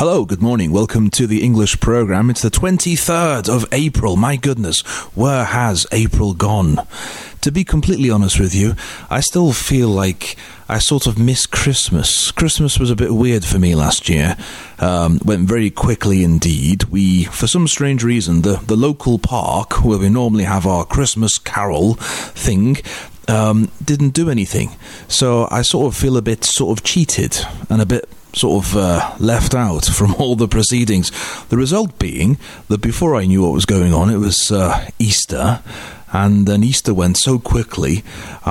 Hello, good morning. Welcome to the English program. It's the 23rd of April. My goodness, where has April gone? To be completely honest with you, I still feel like I sort of miss Christmas. Christmas was a bit weird for me last year. Went very quickly indeed. We, for some strange reason, the local park where we normally have our Christmas carol thing, didn't do anything. So I sort of feel a bit sort of cheated and a bit sort of left out from all the proceedings. The result being that before I knew what was going on, it was Easter, and then Easter went so quickly,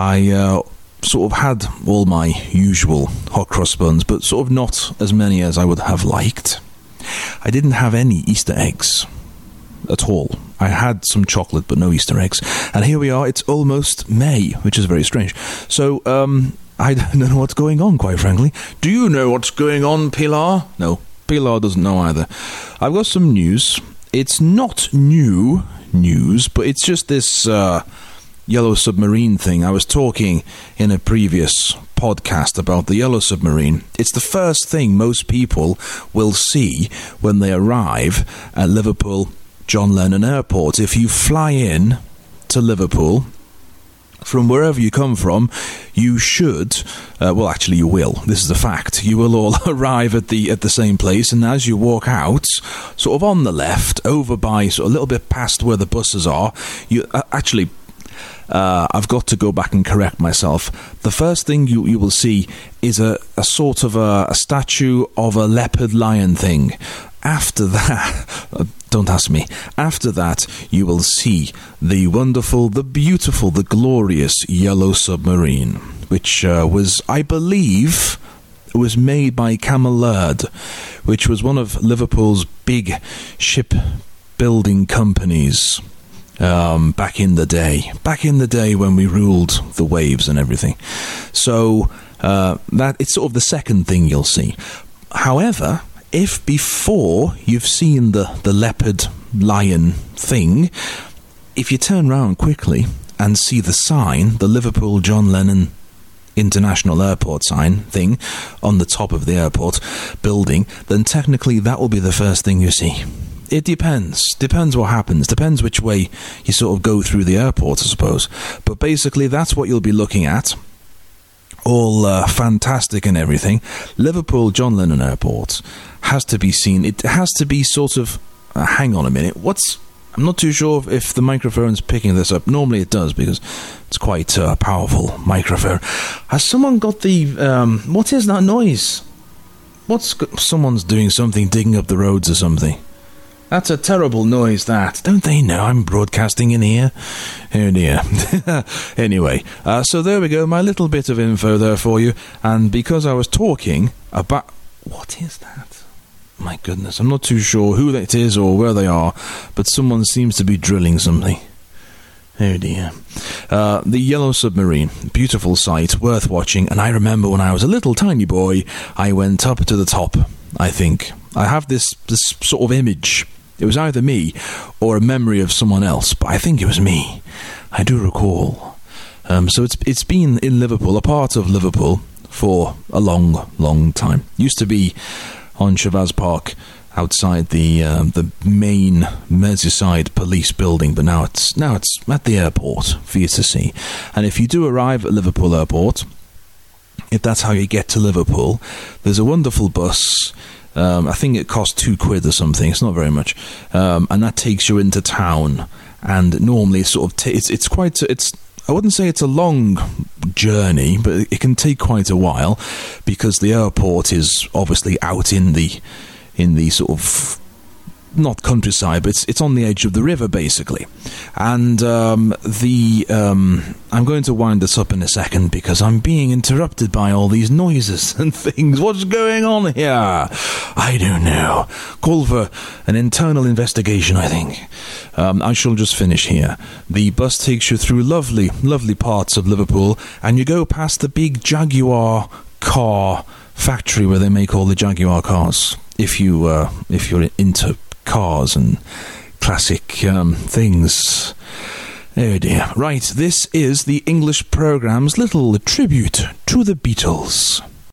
I sort of had all my usual hot cross buns, but sort of not as many as I would have liked. I didn't have any Easter eggs at all. I had some chocolate, but no Easter eggs. And here we are, it's almost May, which is very strange. So, I don't know what's going on, quite frankly. Do you know what's going on, Pilar? No, Pilar doesn't know either. I've got some news. It's not new news, but it's just this Yellow Submarine thing. I was talking in a previous podcast about the Yellow Submarine. It's the first thing most people will see when they arrive at Liverpool John Lennon Airport. If you fly in to Liverpool from wherever you come from, you should, well, actually you will. This is a fact. You will all arrive at the same place, and as you walk out, sort of on the left, over by, sort of a little bit past where the buses are, you actually, I've got to go back and correct myself. The first thing you will see is a sort of a statue of a leopard lion thing. After that, don't ask me. After that, you will see the wonderful, the beautiful, the glorious Yellow Submarine, which was, I believe, was made by Camel Laird, which was one of Liverpool's big shipbuilding companies back in the day when we ruled the waves and everything. So that it's sort of the second thing you'll see. However, if before you've seen the leopard lion thing, if you turn round quickly and see the sign, the Liverpool John Lennon International Airport sign thing on the top of the airport building, then technically that will be the first thing you see. It depends what happens, depends which way you sort of go through the airport, I suppose. But basically that's what you'll be looking at. All fantastic and everything. Liverpool John Lennon Airport has to be seen. It has to be sort of... hang on a minute. I'm not too sure if the microphone's picking this up. Normally it does, because it's quite a powerful microphone. Has someone got the... what is that noise? Someone's doing something, digging up the roads or something. That's a terrible noise, that. Don't they know I'm broadcasting in here? Oh dear. Anyway, so there we go, my little bit of info there for you. And because I was talking about... what is that? My goodness, I'm not too sure who that is or where they are, but someone seems to be drilling something. Oh dear. The Yellow Submarine, beautiful sight, worth watching. And I remember when I was a little tiny boy, I went up to the top, I think. I have this sort of image. It was either me or a memory of someone else, but I think it was me. I do recall. So it's been in Liverpool, a part of Liverpool, for a long, long time. Used to be on Shabazz Park, outside the main Merseyside police building, but now it's at the airport for you to see. And if you do arrive at Liverpool Airport, if that's how you get to Liverpool, there's a wonderful bus. I think it costs £2 or something. It's not very much, and that takes you into town. And normally, it's sort of it's quite. I wouldn't say it's a long journey, but it can take quite a while because the airport is obviously out in the sort of not countryside, but it's on the edge of the river, basically. And I'm going to wind this up in a second because I'm being interrupted by all these noises and things. What's going on here? I don't know. Call for an internal investigation, I think. I shall just finish here. The bus takes you through lovely, lovely parts of Liverpool, and you go past the big Jaguar car factory where they make all the Jaguar cars. If you're into cars and classic things. Oh dear. Right, this is the English programme's little tribute to the Beatles.